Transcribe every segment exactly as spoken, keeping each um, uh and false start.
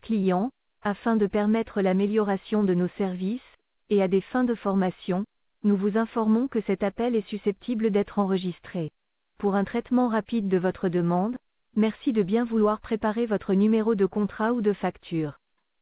Chers clients, afin de permettre l'amélioration de nos services, et à des fins de formation, nous vous informons que cet appel est susceptible d'être enregistré. Pour un traitement rapide de votre demande, merci de bien vouloir préparer votre numéro de contrat ou de facture.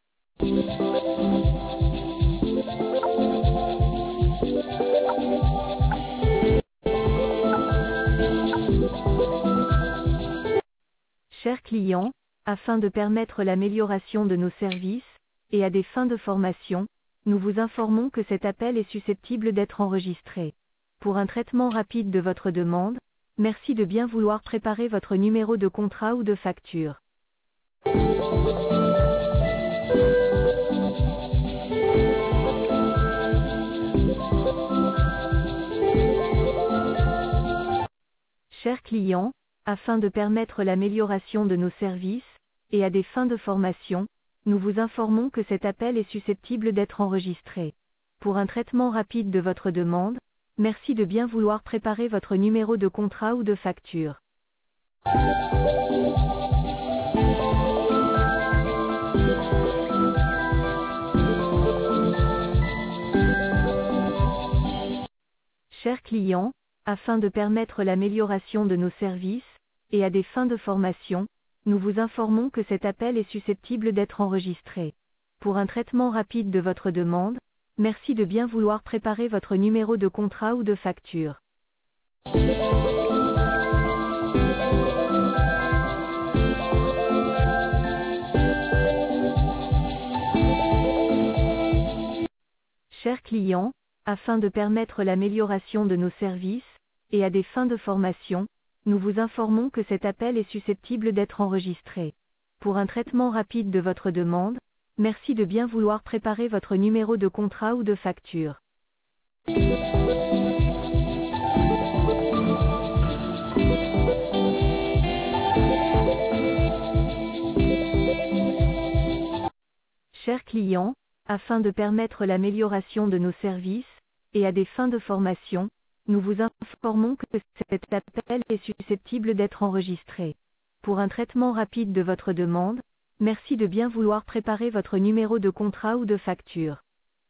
Chers clients, afin de permettre l'amélioration de nos services, et à des fins de formation, nous vous informons que cet appel est susceptible d'être enregistré. Pour un traitement rapide de votre demande, merci de bien vouloir préparer votre numéro de contrat ou de facture. Chers clients, afin de permettre l'amélioration de nos services, et à des fins de formation, nous vous informons que cet appel est susceptible d'être enregistré. Pour un traitement rapide de votre demande, merci de bien vouloir préparer votre numéro de contrat ou de facture. Chers clients, afin de permettre l'amélioration de nos services, et à des fins de formation, nous vous informons que cet appel est susceptible d'être enregistré. Pour un traitement rapide de votre demande, merci de bien vouloir préparer votre numéro de contrat ou de facture. Chers clients, afin de permettre l'amélioration de nos services, et à des fins de formation, nous vous informons que cet appel est susceptible d'être enregistré. Pour un traitement rapide de votre demande, merci de bien vouloir préparer votre numéro de contrat ou de facture. Chers clients, afin de permettre l'amélioration de nos services, et à des fins de formation, nous vous informons que cet appel est susceptible d'être enregistré. Pour un traitement rapide de votre demande, merci de bien vouloir préparer votre numéro de contrat ou de facture.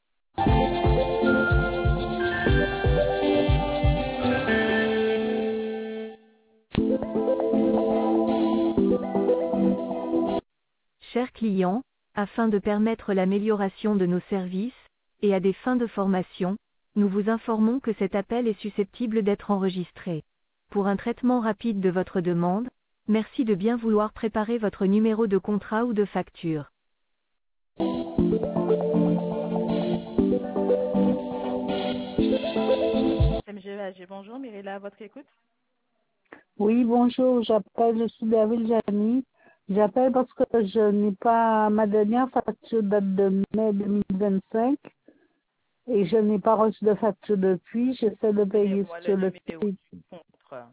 Chers clients, afin de permettre l'amélioration de nos services, et à des fins de formation, nous vous informons que cet appel est susceptible d'être enregistré. Pour un traitement rapide de votre demande, merci de bien vouloir préparer votre numéro de contrat ou de facture. M G V H, bonjour, Mirella, à votre écoute. Oui, bonjour, j'appelle, je suis David Jani. J'appelle parce que je n'ai pas, ma dernière facture date de mai deux mille vingt-cinq et je n'ai pas reçu de facture depuis. J'essaie de payer Donnez-moi sur le le numéro site. du contrat.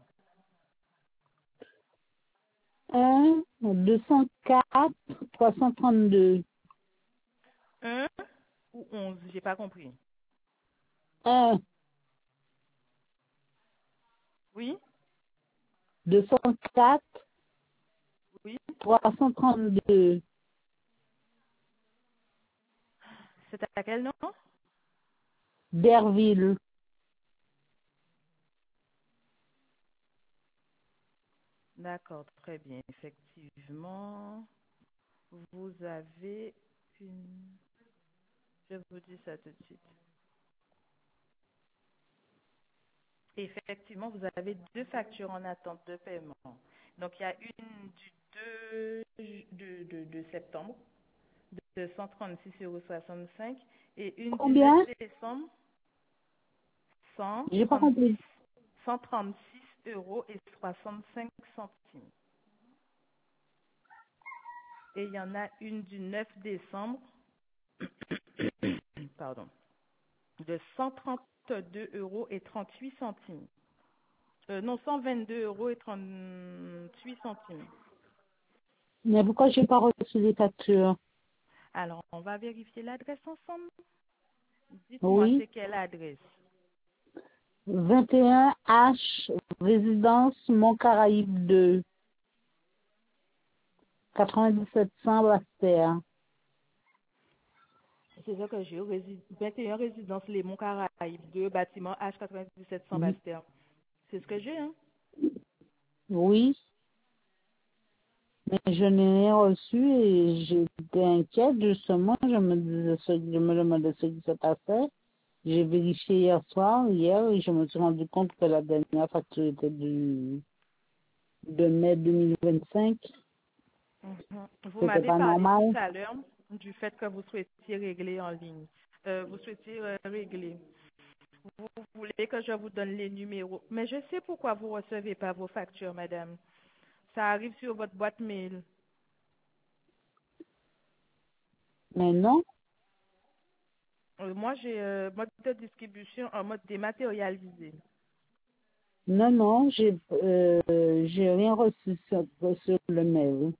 un deux cent quatre trois cent trente-deux. un ou onze, j'ai pas compris. un Oui? deux cent quatre Oui? trois cent trente-deux. C'est à quel nom? Derville. D'accord, très bien. Effectivement, vous avez une... Je vous dis ça tout de suite. Effectivement, vous avez deux factures en attente de paiement. Donc, il y a une du deux de, de, de septembre de cent trente-six euros soixante-cinq et une du Combien? neuf décembre J'ai pas compris. cent trente-six euros et soixante-cinq centimes. Et il y en a une du neuf décembre, pardon, de cent trente-deux euros et trente-huit centimes. Euh, non, cent vingt-deux euros et trente-huit centimes. Mais pourquoi j'ai pas reçu les factures? Alors, on va vérifier l'adresse ensemble. Dites-moi, Oui. c'est quelle adresse? vingt et un H, résidence Mont-Caraïbe deux, quatre-vingt-dix-sept cents Basse-Terre. c'est ça que j'ai. Rési- vingt et un résidence Les Monts Caraïbes, deux bâtiments H quatre-vingt-dix-sept cents Mm. Bastère. C'est ce que j'ai, hein? Oui, mais je n'ai rien reçu et j'étais inquiète justement. Je me disais ce, je me demandais ce qui se passait. J'ai vérifié hier soir, hier, et je me suis rendu compte que la dernière facture était du de mai deux mille vingt-cinq. Mhm. Vous C'était m'avez pas parlé tout normal. à l'heure du fait que vous souhaitiez régler en ligne. Euh, vous souhaitiez euh, régler. Vous voulez que je vous donne les numéros. Mais je sais pourquoi vous ne recevez pas vos factures, madame. Ça arrive sur votre boîte mail. Mais non, Euh, moi, j'ai euh, mode de distribution en mode dématérialisé. non, non, j'ai euh, j'ai rien reçu sur, sur le mail.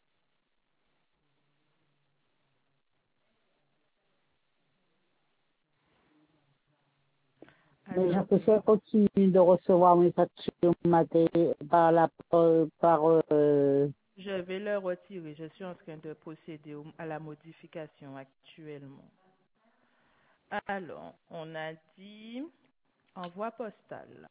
Mais je Alors, préfère continuer de recevoir mes factures maté- par la par, par, euh, je vais le retirer. Je suis en train de procéder au- à la modification actuellement. Alors, on a dit envoi postal.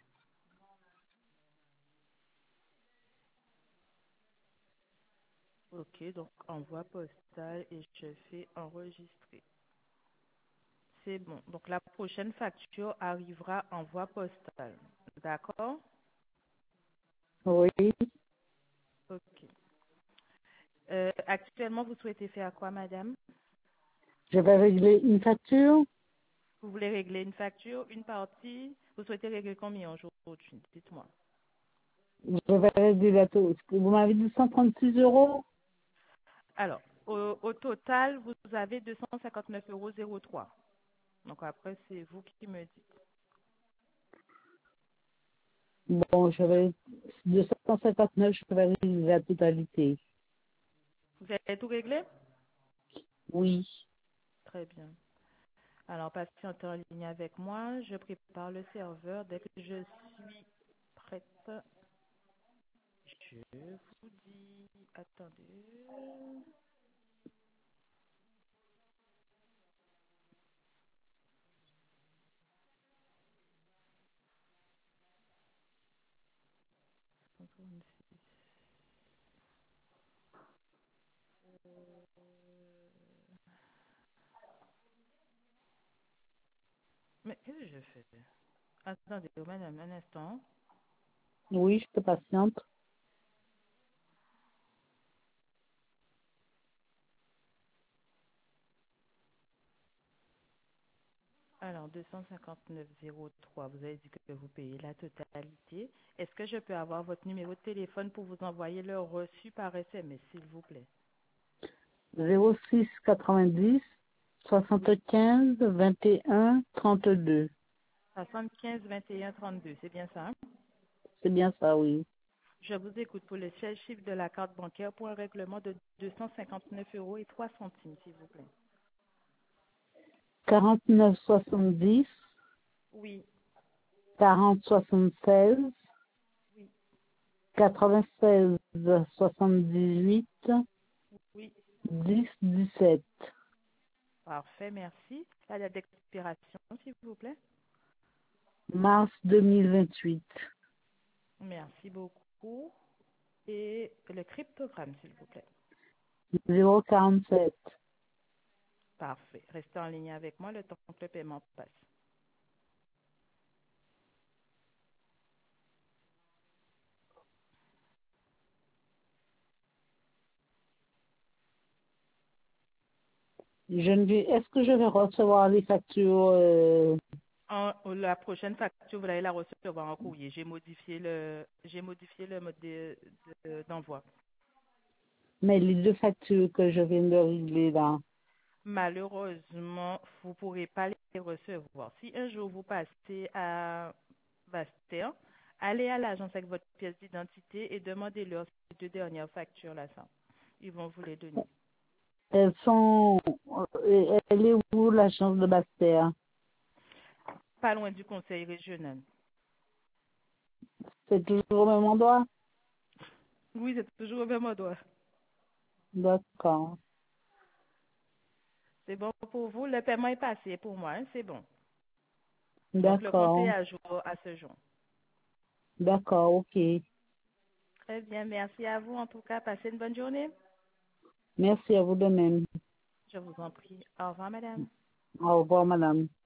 Ok, donc envoi postal et je fais enregistrer. C'est bon. Donc la prochaine facture arrivera envoi postal. D'accord? oui. Ok. Euh, actuellement, vous souhaitez faire quoi, madame? Je vais régler une facture. Vous voulez régler une facture, une partie? Vous souhaitez régler combien aujourd'hui? Dites-moi. Je vais régler la taux. Vous m'avez dit cent trente-six euros. Alors, au, au total, vous avez deux cent cinquante-neuf euros zéro trois. Donc après, c'est vous qui me dites. Bon, je vais deux cent cinquante-neuf, je vais régler la totalité. Vous avez tout réglé? Oui. Très bien. Alors, patientez en ligne avec moi. Je prépare le serveur. Dès que je suis prête, je vous dis. Attendez. Mais qu'est-ce que je fais? Attendez, madame, un instant. Oui, je te patiente. Alors, deux cent cinquante-neuf zéro trois, vous avez dit que vous payez la totalité. Est-ce que je peux avoir votre numéro de téléphone pour vous envoyer le reçu par S M S, s'il vous plaît? zéro six quatre-vingt-dix Oui. soixante-quinze vingt et un trente-deux. soixante-quinze vingt et un trente-deux, c'est bien ça, hein? C'est bien ça, oui. Je vous écoute pour le seul chiffre de la carte bancaire pour un règlement de deux cent cinquante-neuf euros et trois centimes, s'il vous plaît. quarante-neuf soixante-dix Oui, quarante soixante-seize oui, quatre-vingt-seize soixante-dix-huit oui. dix dix-sept. Parfait, merci. La date d'expiration, s'il vous plaît. Mars deux mille vingt-huit. Merci beaucoup. Et le cryptogramme, s'il vous plaît. zéro quarante-sept. Parfait. Restez en ligne avec moi le temps que le paiement passe. Je ne vais, est-ce que je vais recevoir les factures, euh, En- la prochaine facture, vous allez la recevoir en courrier. J'ai modifié le, j'ai modifié le mode de- de- d'envoi. mais les deux factures que je viens de régler là? Malheureusement, vous ne pourrez pas les recevoir. Si un jour vous passez à Bastère, allez à l'agence avec votre pièce d'identité et demandez-leur ces deux dernières factures là. Ça. Ils vont vous les donner. Elles sont, euh, elle est où l'agence de Bastère? Pas loin du conseil régional. C'est toujours au même endroit? Oui, c'est toujours au même endroit. D'accord. C'est bon pour vous? Le paiement est passé pour moi, hein? C'est bon. Donc, le compte D'accord. est à jour à ce jour. D'accord, ok. Très bien, merci à vous. En tout cas, passez une bonne journée. Merci à vous de même. Je vous en prie. Au revoir, madame. Au revoir, madame.